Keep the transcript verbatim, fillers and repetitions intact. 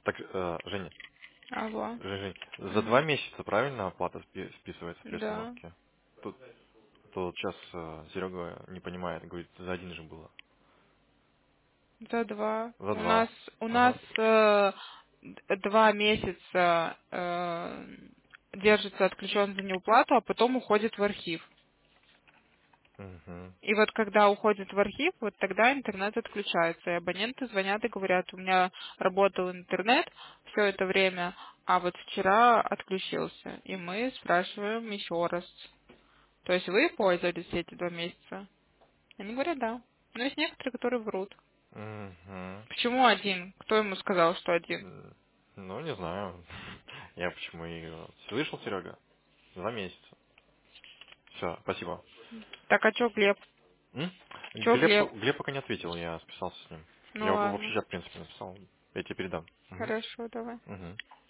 Так, э, Женя, Алло. Жень, Жень, за два Мгм. месяца правильно оплата спи- списывается при Да. остановке? Тут, то вот сейчас Серега не понимает, говорит, за один же было. За два. За У нас два. у нас Ага. э, д- два месяца э, держится отключен за неуплату, а потом уходит в архив. Угу. И вот когда уходит в архив, вот тогда интернет отключается. И абоненты звонят и говорят, у меня работал интернет все это время, а вот вчера отключился. И мы спрашиваем еще раз. То есть вы пользовались эти два месяца? Они говорят, да. Но есть некоторые, которые врут. Угу. Почему один? Кто ему сказал, что один? Ну, не знаю. Я почему и э, слышал, Серега? Два месяца. Все, спасибо. Так, а чё Глеб? М? Чё Глеб, Глеб? Глеб пока не ответил, я списался с ним. Ну Я в в общий ладно. чат, в принципе, написал. Я тебе передам. Угу. Хорошо, давай. Угу.